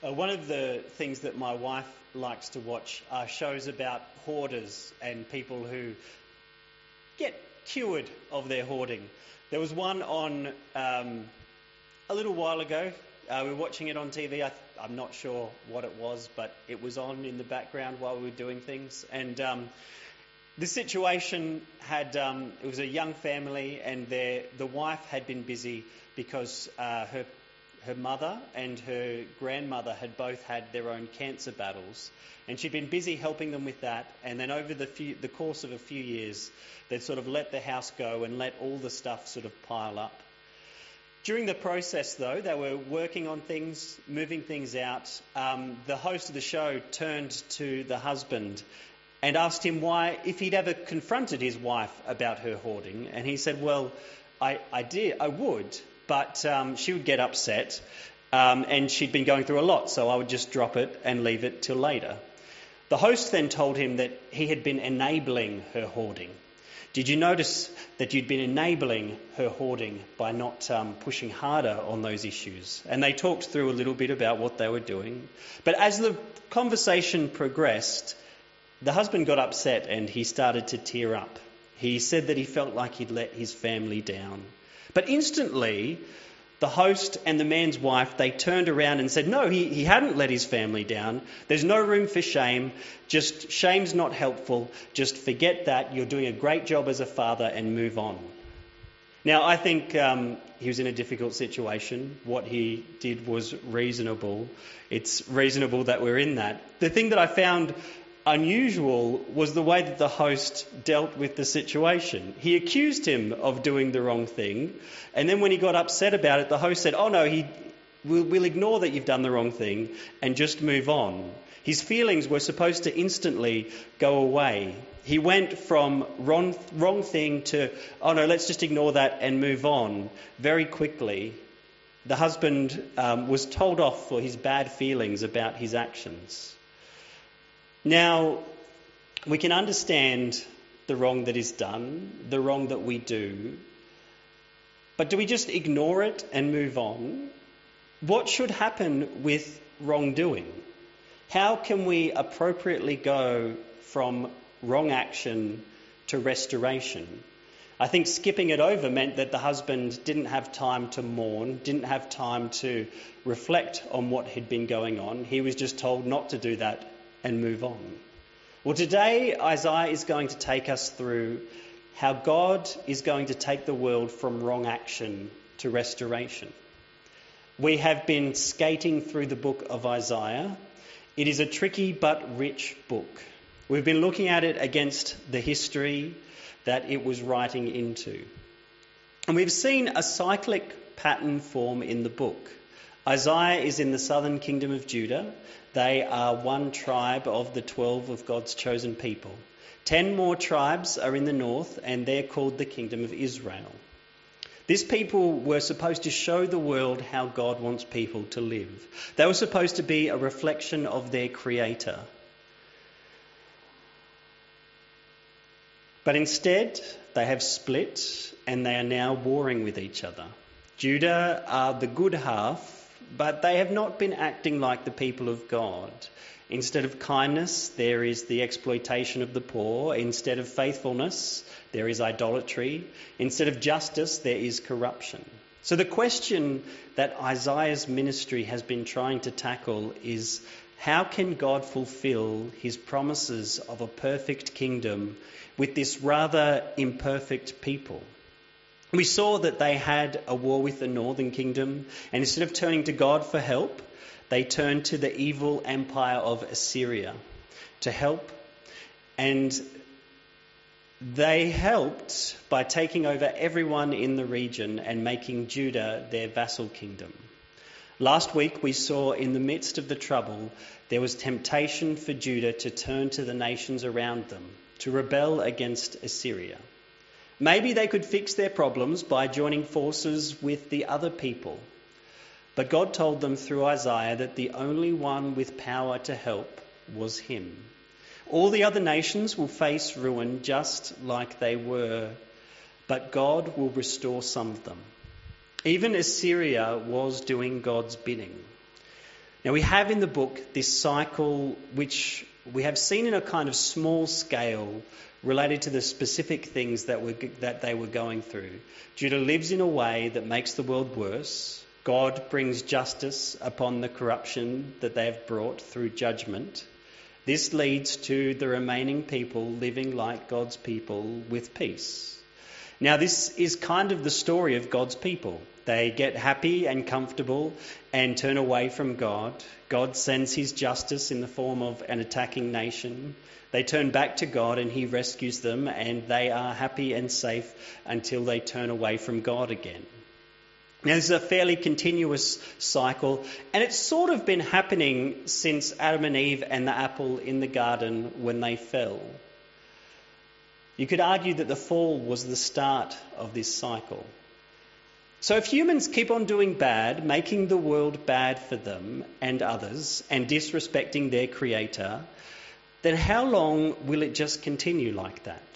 One of the things that my wife likes to watch are shows about hoarders and people who get cured of their hoarding. There was one on a little while ago. We were watching it on TV. I'm not sure what it was, but it was on in the background while we were doing things. And the situation had, it was a young family, and the wife had been busy because her mother and her grandmother had both had their own cancer battles, and she'd been busy helping them with that. And then over the course of a few years, they'd sort of let the house go and let all the stuff sort of pile up. During the process, though, they were working on things, moving things out. The host of the show turned to the husband and asked him if he'd ever confronted his wife about her hoarding. And he said, well, I would, but she would get upset, and she'd been going through a lot, so I would just drop it and leave it till later. The host then told him that he had been enabling her hoarding. Did you notice that you'd been enabling her hoarding by not pushing harder on those issues? And they talked through a little bit about what they were doing. But as the conversation progressed, the husband got upset and he started to tear up. He said that he felt like he'd let his family down. But instantly, the host and the man's wife, they turned around and said, no, he hadn't let his family down. There's no room for shame. Just shame's not helpful. Just forget that. You're doing a great job as a father and move on. Now, I think he was in a difficult situation. What he did was reasonable. It's reasonable that we're in that. The thing that I found unusual was the way that the host dealt with the situation. He accused him of doing the wrong thing, and then when he got upset about it, the host said, oh no, we'll ignore that you've done the wrong thing and just move on. His feelings were supposed to instantly go away. He went from wrong thing to, oh no, let's just ignore that and move on very quickly. The husband was told off for his bad feelings about his actions. Now, we can understand the wrong that is done, the wrong that we do, but do we just ignore it and move on? What should happen with wrongdoing? How can we appropriately go from wrong action to restoration? I think skipping it over meant that the husband didn't have time to mourn, didn't have time to reflect on what had been going on. He was just told not to do that and move on. Well, today Isaiah is going to take us through how God is going to take the world from wrong action to restoration. We have been skating through the book of Isaiah. It is a tricky but rich book. We've been looking at it against the history that it was writing into. And we've seen a cyclic pattern form in the book. Isaiah is in the southern kingdom of Judah. They are one tribe of the 12 of God's chosen people. 10 more tribes are in the north, and they're called the kingdom of Israel. These people were supposed to show the world how God wants people to live. They were supposed to be a reflection of their Creator. But instead, they have split, and they are now warring with each other. Judah are the good half, but they have not been acting like the people of God. Instead of kindness, there is the exploitation of the poor. Instead of faithfulness, there is idolatry. Instead of justice, there is corruption. So the question that Isaiah's ministry has been trying to tackle is, how can God fulfill his promises of a perfect kingdom with this rather imperfect people? We saw that they had a war with the northern kingdom, and instead of turning to God for help, they turned to the evil empire of Assyria to help. And they helped by taking over everyone in the region and making Judah their vassal kingdom. Last week we saw in the midst of the trouble, there was temptation for Judah to turn to the nations around them, to rebel against Assyria. Maybe they could fix their problems by joining forces with the other people. But God told them through Isaiah that the only one with power to help was him. All the other nations will face ruin just like they were, but God will restore some of them. Even Assyria was doing God's bidding. Now we have in the book this cycle which we have seen in a kind of small scale related to the specific things that they were going through. Judah lives in a way that makes the world worse. God brings justice upon the corruption that they have brought through judgment. This leads to the remaining people living like God's people with peace. Now this is kind of the story of God's people. They get happy and comfortable and turn away from God. God sends his justice in the form of an attacking nation. They turn back to God and he rescues them, and they are happy and safe until they turn away from God again. Now this is a fairly continuous cycle, and it's sort of been happening since Adam and Eve and the apple in the garden when they fell. You could argue that the fall was the start of this cycle. So if humans keep on doing bad, making the world bad for them and others, and disrespecting their creator, then how long will it just continue like that?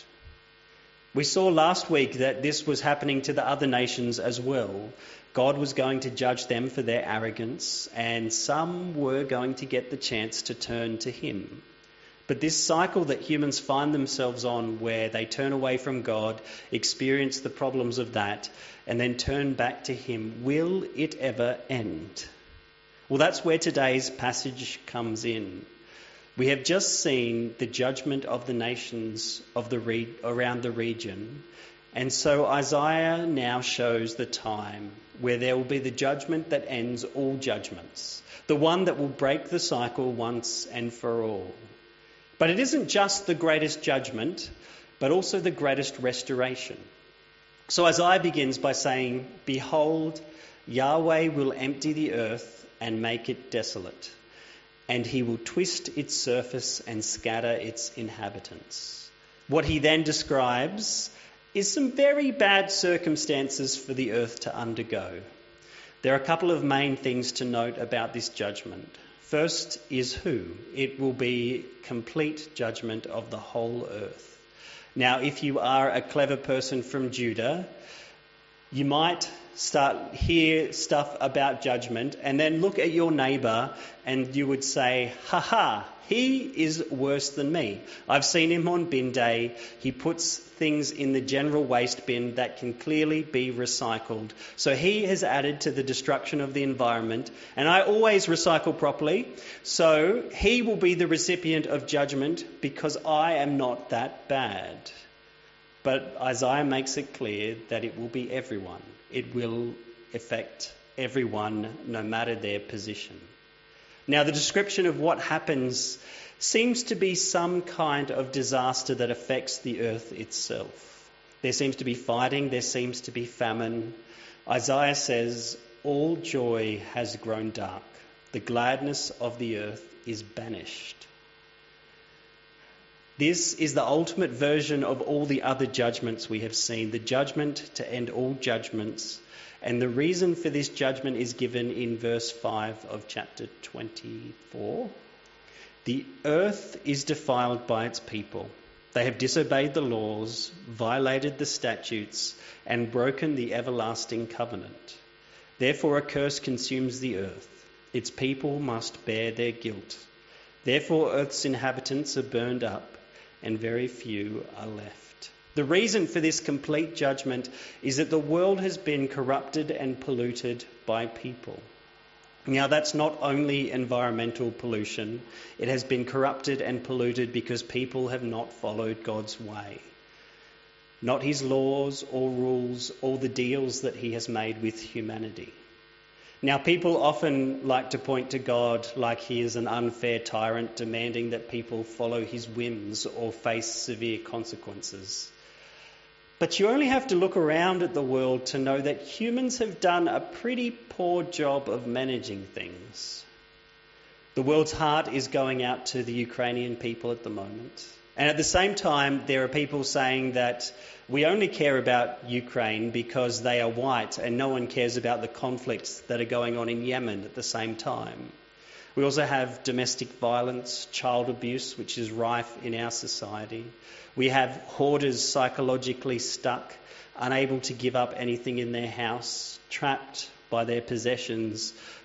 We saw last week that this was happening to the other nations as well. God was going to judge them for their arrogance, and some were going to get the chance to turn to him. But this cycle that humans find themselves on, where they turn away from God, experience the problems of that, and then turn back to him, will it ever end? Well, that's where today's passage comes in. We have just seen the judgment of the nations of around the region, and so Isaiah now shows the time where there will be the judgment that ends all judgments, the one that will break the cycle once and for all. But it isn't just the greatest judgment, but also the greatest restoration. So Isaiah begins by saying, "Behold, Yahweh will empty the earth and make it desolate, and he will twist its surface and scatter its inhabitants." What he then describes is some very bad circumstances for the earth to undergo. There are a couple of main things to note about this judgment. First is who. It will be complete judgment of the whole earth. Now, if you are a clever person from Judah, you might hear stuff about judgment and then look at your neighbour and you would say, "Ha ha, he is worse than me. I've seen him on bin day. He puts things in the general waste bin that can clearly be recycled. So he has added to the destruction of the environment, and I always recycle properly. So he will be the recipient of judgment because I am not that bad." But Isaiah makes it clear that it will be everyone. It will affect everyone, no matter their position. Now, the description of what happens seems to be some kind of disaster that affects the earth itself. There seems to be fighting, there seems to be famine. Isaiah says, "All joy has grown dark. The gladness of the earth is banished." This is the ultimate version of all the other judgments we have seen, the judgment to end all judgments. And the reason for this judgment is given in verse 5 of chapter 24. "The earth is defiled by its people. They have disobeyed the laws, violated the statutes, and broken the everlasting covenant. Therefore a curse consumes the earth. Its people must bear their guilt. Therefore earth's inhabitants are burned up, and very few are left." The reason for this complete judgment is that the world has been corrupted and polluted by people. Now, that's not only environmental pollution. It has been corrupted and polluted because people have not followed God's way. Not his laws or rules or the deals that he has made with humanity. Now, people often like to point to God like he is an unfair tyrant demanding that people follow his whims or face severe consequences. But you only have to look around at the world to know that humans have done a pretty poor job of managing things. The world's heart is going out to the Ukrainian people at the moment. And at the same time, there are people saying that we only care about Ukraine because they are white and no one cares about the conflicts that are going on in Yemen at the same time. We also have domestic violence, child abuse, which is rife in our society. We have hoarders psychologically stuck, unable to give up anything in their house, trapped by their possessions,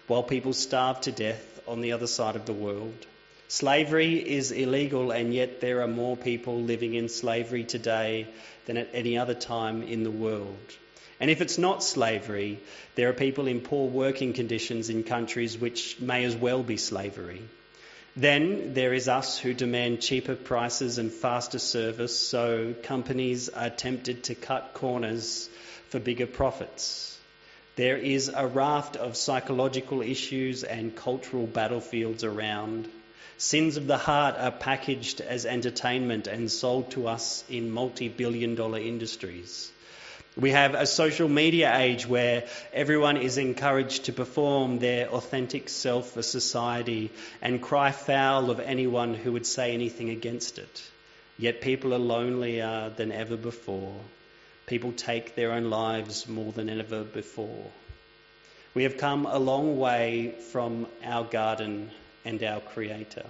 while people starve to death on the other side of the world. Slavery is illegal, and yet there are more people living in slavery today than at any other time in the world. And if it's not slavery, there are people in poor working conditions in countries which may as well be slavery. Then there is us who demand cheaper prices and faster service, so companies are tempted to cut corners for bigger profits. There is a raft of psychological issues and cultural battlefields around. Sins of the heart are packaged as entertainment and sold to us in multi-billion-dollar industries. We have a social media age where everyone is encouraged to perform their authentic self for society and cry foul of anyone who would say anything against it. Yet people are lonelier than ever before. People take their own lives more than ever before. We have come a long way from our garden and our Creator.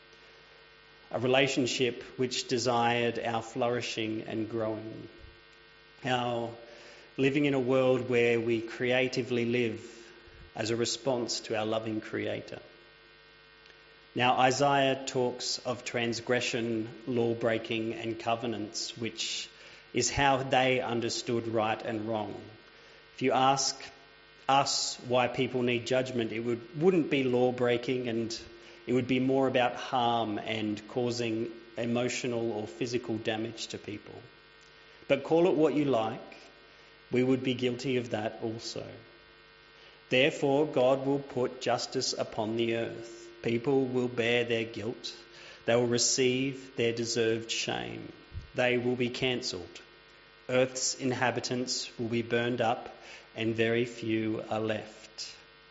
A relationship which desired our flourishing and growing. Our living in a world where we creatively live as a response to our loving Creator. Now, Isaiah talks of transgression, law-breaking and covenants, which is how they understood right and wrong. If you ask us why people need judgment, it wouldn't be law-breaking, and it would be more about harm and causing emotional or physical damage to people. But call it what you like, we would be guilty of that also. Therefore, God will put justice upon the earth. People will bear their guilt. They will receive their deserved shame. They will be cancelled. Earth's inhabitants will be burned up, and very few are left.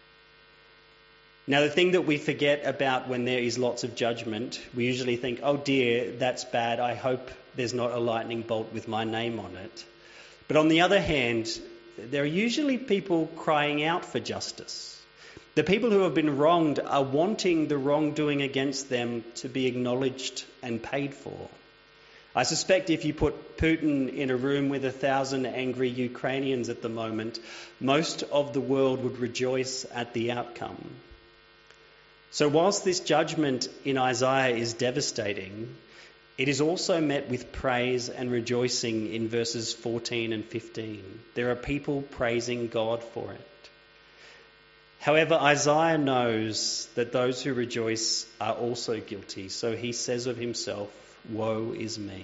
Now, the thing that we forget about when there is lots of judgment, we usually think, oh dear, that's bad. I hope there's not a lightning bolt with my name on it. But on the other hand, there are usually people crying out for justice. The people who have been wronged are wanting the wrongdoing against them to be acknowledged and paid for. I suspect if you put Putin in a room with 1,000 angry Ukrainians at the moment, most of the world would rejoice at the outcome. So whilst this judgment in Isaiah is devastating, it is also met with praise and rejoicing in verses 14 and 15. There are people praising God for it. However, Isaiah knows that those who rejoice are also guilty, so he says of himself, "Woe is me."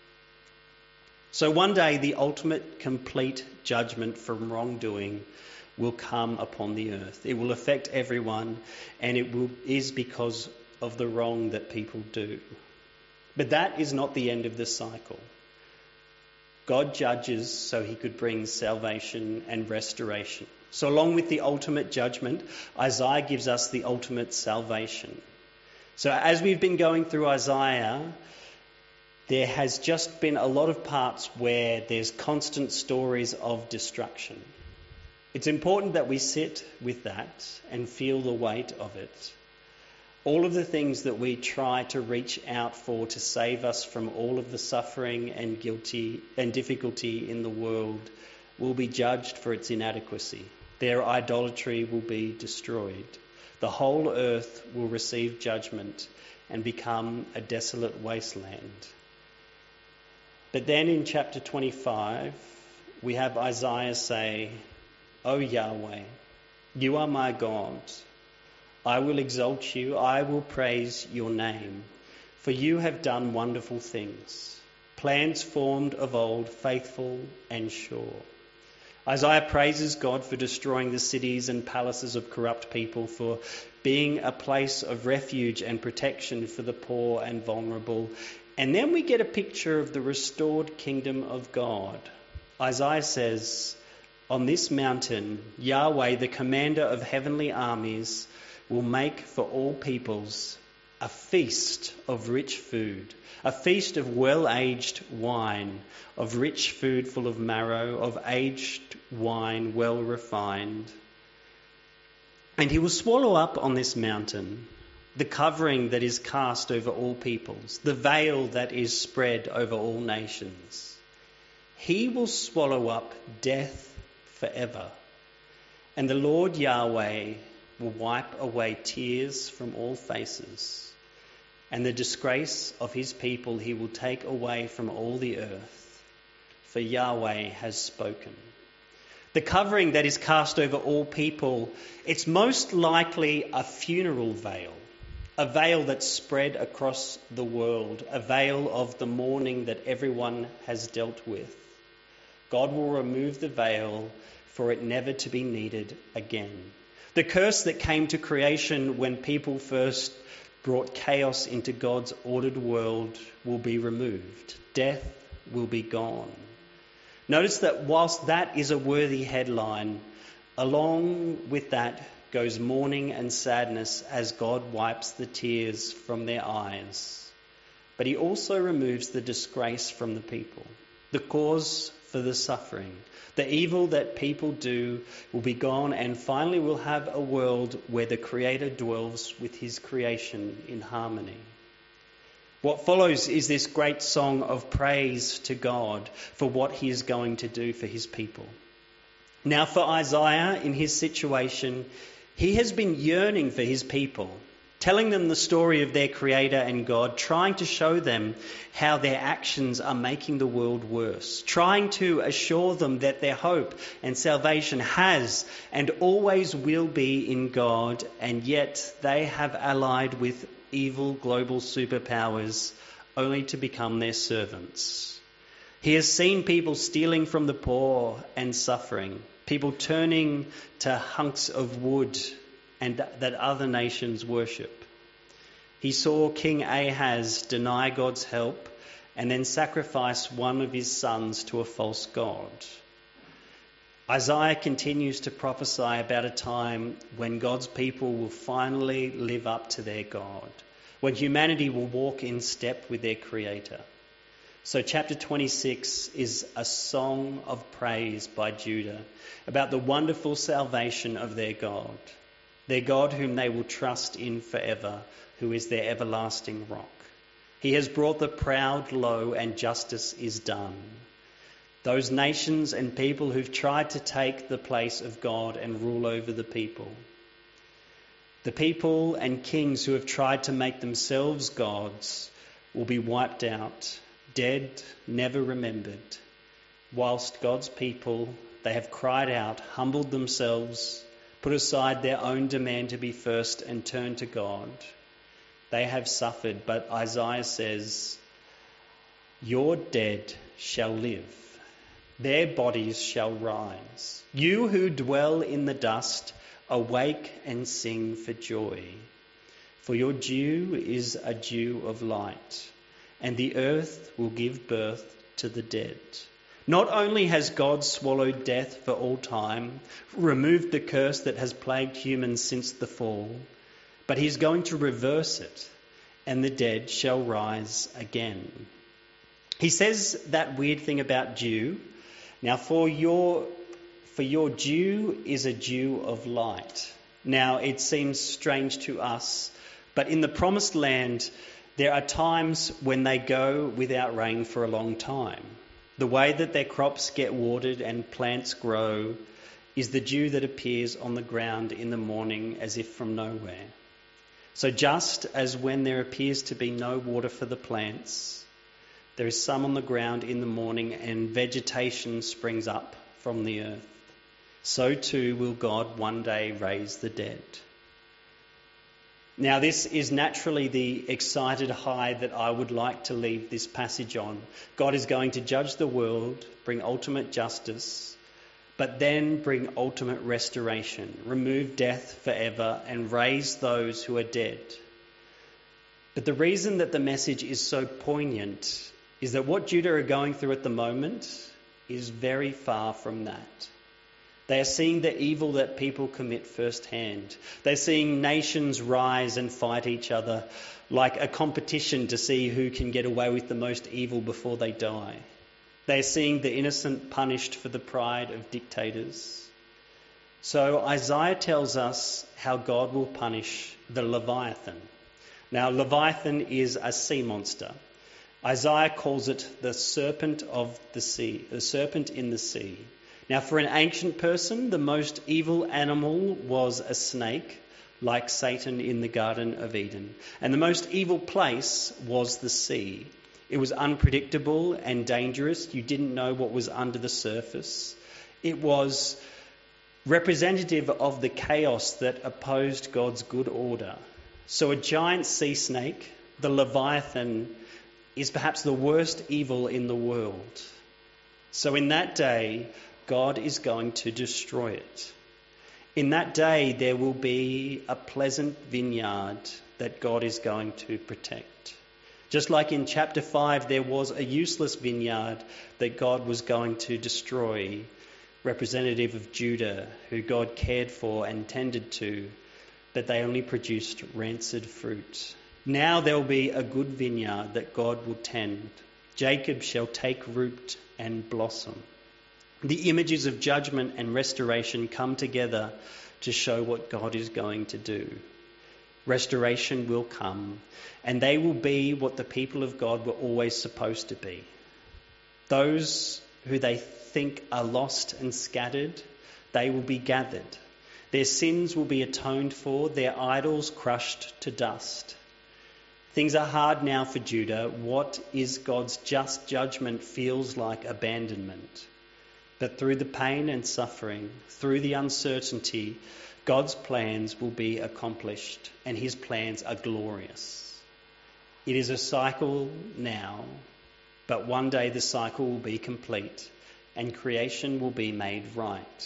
So one day the ultimate complete judgment from wrongdoing will come upon the earth. It will affect everyone, and is because of the wrong that people do. But that is not the end of the cycle. God judges so he could bring salvation and restoration. So along with the ultimate judgment, Isaiah gives us the ultimate salvation. So as we've been going through Isaiah, there has just been a lot of parts where there's constant stories of destruction. It's important that we sit with that and feel the weight of it. All of the things that we try to reach out for to save us from all of the suffering and guilty and difficulty in the world will be judged for its inadequacy. Their idolatry will be destroyed. The whole earth will receive judgment and become a desolate wasteland. But then in chapter 25, we have Isaiah say, "O Yahweh, you are my God. I will exalt you, I will praise your name, for you have done wonderful things, plans formed of old, faithful and sure." Isaiah praises God for destroying the cities and palaces of corrupt people, for being a place of refuge and protection for the poor and vulnerable. And then we get a picture of the restored kingdom of God. Isaiah says, "On this mountain, Yahweh, the commander of heavenly armies, will make for all peoples a feast of rich food, a feast of well-aged wine, of rich food full of marrow, of aged wine well refined. And he will swallow up on this mountain the covering that is cast over all peoples, the veil that is spread over all nations. He will swallow up death forever, and the Lord Yahweh will wipe away tears from all faces, and the disgrace of his people he will take away from all the earth, for Yahweh has spoken. The covering that is cast over all people, it's most likely a funeral veil, a veil that's spread across the world, a veil of the mourning that everyone has dealt with. God will remove the veil for it never to be needed again. The curse that came to creation when people first brought chaos into God's ordered world will be removed. Death will be gone. Notice that whilst that is a worthy headline, along with that goes mourning and sadness as God wipes the tears from their eyes. But he also removes the disgrace from the people, the cause for the suffering. The evil that people do will be gone, and finally we'll have a world where the Creator dwells with his creation in harmony. What follows is this great song of praise to God for what he is going to do for his people. Now for Isaiah, in his situation, he has been yearning for his people, telling them the story of their Creator and God, trying to show them how their actions are making the world worse, trying to assure them that their hope and salvation has and always will be in God, and yet they have allied with evil global superpowers only to become their servants. He has seen people stealing from the poor and suffering, people turning to hunks of wood and that other nations worship. He saw King Ahaz deny God's help and then sacrifice one of his sons to a false god. Isaiah continues to prophesy about a time when God's people will finally live up to their God, when humanity will walk in step with their Creator. So chapter 26 is a song of praise by Judah about the wonderful salvation of their God whom they will trust in forever, who is their everlasting rock. He has brought the proud low, and justice is done. Those nations and people who've tried to take the place of God and rule over the people. The people and kings who have tried to make themselves gods will be wiped out, dead, never remembered. Whilst God's people, they have cried out, humbled themselves, put aside their own demand to be first and turned to God. They have suffered, but Isaiah says, your dead shall live. Their bodies shall rise. You who dwell in the dust, awake and sing for joy. For your dew is a dew of light, and the earth will give birth to the dead. Not only has God swallowed death for all time, removed the curse that has plagued humans since the fall, but he's going to reverse it, and the dead shall rise again. He says that weird thing about dew. Now, for your dew is a dew of light. Now, it seems strange to us, but in the promised land, there are times when they go without rain for a long time. The way that their crops get watered and plants grow is the dew that appears on the ground in the morning as if from nowhere. So just as when there appears to be no water for the plants, there is some on the ground in the morning and vegetation springs up from the earth, so too will God one day raise the dead. Now, this is naturally the excited high that I would like to leave this passage on. God is going to judge the world, bring ultimate justice, but then bring ultimate restoration, remove death forever, and raise those who are dead. But the reason that the message is so poignant is that what Judah are going through at the moment is very far from that. They are seeing the evil that people commit firsthand. They're seeing nations rise and fight each other like a competition to see who can get away with the most evil before they die. They're seeing the innocent punished for the pride of dictators. So Isaiah tells us how God will punish the Leviathan. Now, Leviathan is a sea monster. Isaiah calls it the serpent of the sea, the serpent in the sea. Now, for an ancient person, the most evil animal was a snake, like Satan in the Garden of Eden. And the most evil place was the sea. It was unpredictable and dangerous. You didn't know what was under the surface. It was representative of the chaos that opposed God's good order. So a giant sea snake, the Leviathan, is perhaps the worst evil in the world. So in that day, God is going to destroy it. In that day, there will be a pleasant vineyard that God is going to protect. Just like in chapter 5, there was a useless vineyard that God was going to destroy, representative of Judah, who God cared for and tended to, but they only produced rancid fruit. Now there will be a good vineyard that God will tend. Jacob shall take root and blossom. The images of judgment and restoration come together to show what God is going to do. Restoration will come, and they will be what the people of God were always supposed to be. Those who they think are lost and scattered, they will be gathered. Their sins will be atoned for, their idols crushed to dust. Things are hard now for Judah. What is God's just judgment feels like abandonment. But through the pain and suffering, through the uncertainty, God's plans will be accomplished, and his plans are glorious. It is a cycle now, but one day the cycle will be complete and creation will be made right.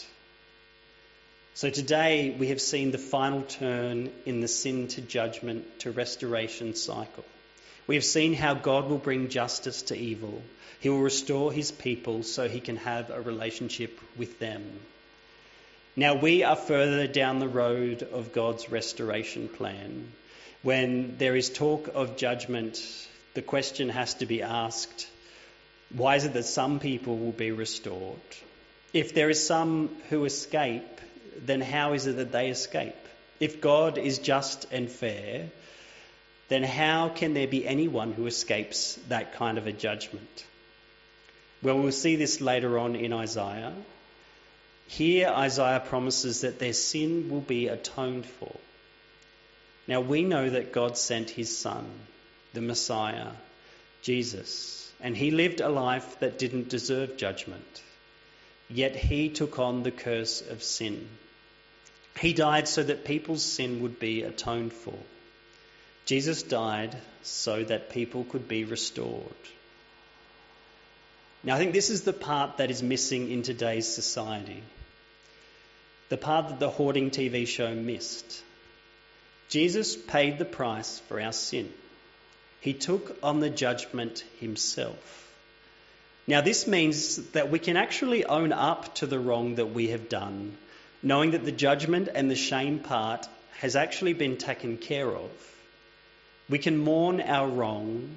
So today we have seen the final turn in the sin to judgment to restoration cycle. We have seen how God will bring justice to evil. He will restore his people so he can have a relationship with them. Now we are further down the road of God's restoration plan. When there is talk of judgment, the question has to be asked, why is it that some people will be restored? If there is some who escape, then how is it that they escape? If God is just and fair, then how can there be anyone who escapes that kind of a judgment? Well, we'll see this later on in Isaiah. Here, Isaiah promises that their sin will be atoned for. Now, we know that God sent his Son, the Messiah, Jesus, and he lived a life that didn't deserve judgment. Yet he took on the curse of sin. He died so that people's sin would be atoned for. Jesus died so that people could be restored. Now, I think this is the part that is missing in today's society. The part that the Hoarding TV show missed. Jesus paid the price for our sin. He took on the judgment himself. Now, this means that we can actually own up to the wrong that we have done, knowing that the judgment and the shame part has actually been taken care of. We can mourn our wrong,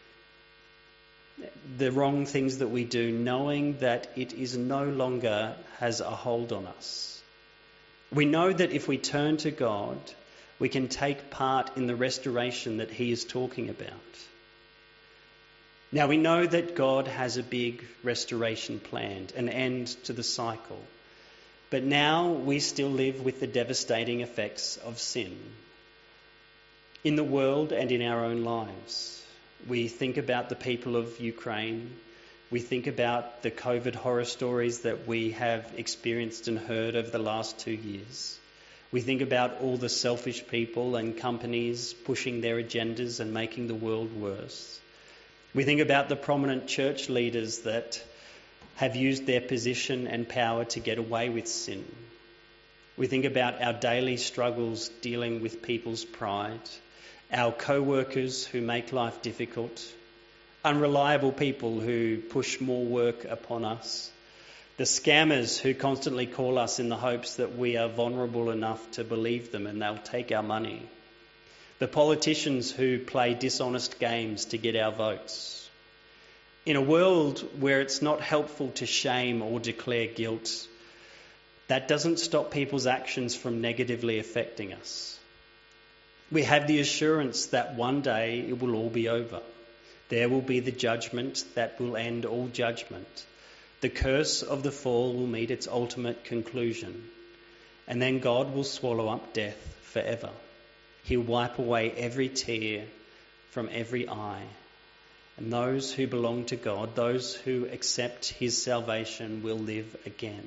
the wrong things that we do, knowing that it is no longer has a hold on us. We know that if we turn to God, we can take part in the restoration that he is talking about. Now, we know that God has a big restoration planned, an end to the cycle. But now we still live with the devastating effects of sin in the world and in our own lives. We think about the people of Ukraine. We think about the COVID horror stories that we have experienced and heard over the last 2 years. We think about all the selfish people and companies pushing their agendas and making the world worse. We think about the prominent church leaders that have used their position and power to get away with sin. We think about our daily struggles dealing with people's pride, our co-workers who make life difficult, unreliable people who push more work upon us, the scammers who constantly call us in the hopes that we are vulnerable enough to believe them and they'll take our money, the politicians who play dishonest games to get our votes. In a world where it's not helpful to shame or declare guilt, that doesn't stop people's actions from negatively affecting us. We have the assurance that one day it will all be over. There will be the judgment that will end all judgment. The curse of the fall will meet its ultimate conclusion, and then God will swallow up death forever. He'll wipe away every tear from every eye, and those who belong to God, those who accept his salvation, will live again.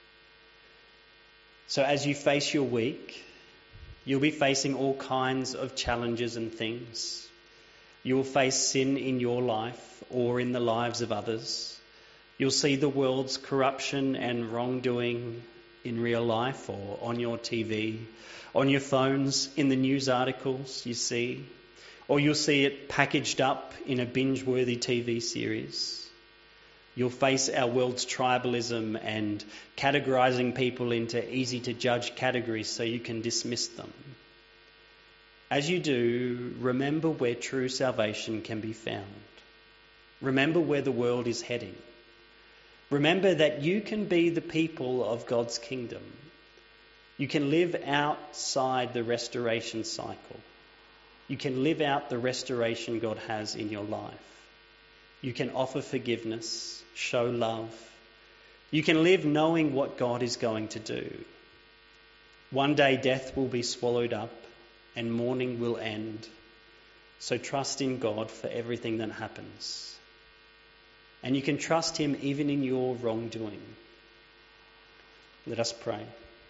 So as you face your week, you'll be facing all kinds of challenges and things. You will face sin in your life or in the lives of others. You'll see the world's corruption and wrongdoing in real life or on your TV, on your phones, in the news articles you see, or you'll see it packaged up in a binge-worthy TV series. You'll face our world's tribalism and categorising people into easy-to-judge categories so you can dismiss them. As you do, remember where true salvation can be found. Remember where the world is heading. Remember that you can be the people of God's kingdom. You can live outside the restoration cycle. You can live out the restoration God has in your life. You can offer forgiveness, show love. You can live knowing what God is going to do. One day death will be swallowed up and mourning will end. So trust in God for everything that happens. And you can trust him even in your wrongdoing. Let us pray.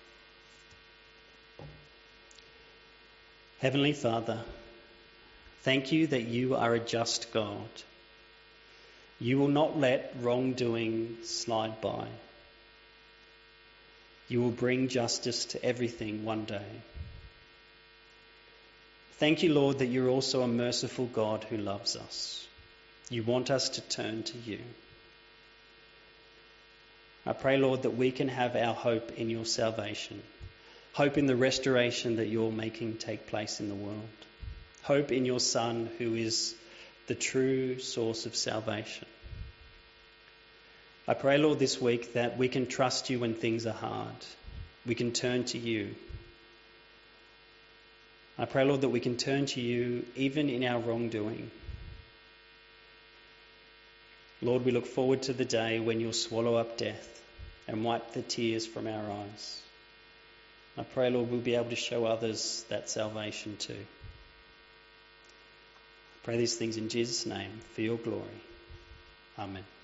Heavenly Father, thank you that you are a just God. You will not let wrongdoing slide by. You will bring justice to everything one day. Thank you, Lord, that you're also a merciful God who loves us. You want us to turn to you. I pray, Lord, that we can have our hope in your salvation, hope in the restoration that you're making take place in the world, hope in your Son who is the true source of salvation. I pray, Lord, this week that we can trust you when things are hard. We can turn to you. I pray, Lord, that we can turn to you even in our wrongdoing. Lord, we look forward to the day when you'll swallow up death and wipe the tears from our eyes. I pray, Lord, we'll be able to show others that salvation too. I pray these things in Jesus' name for your glory. Amen.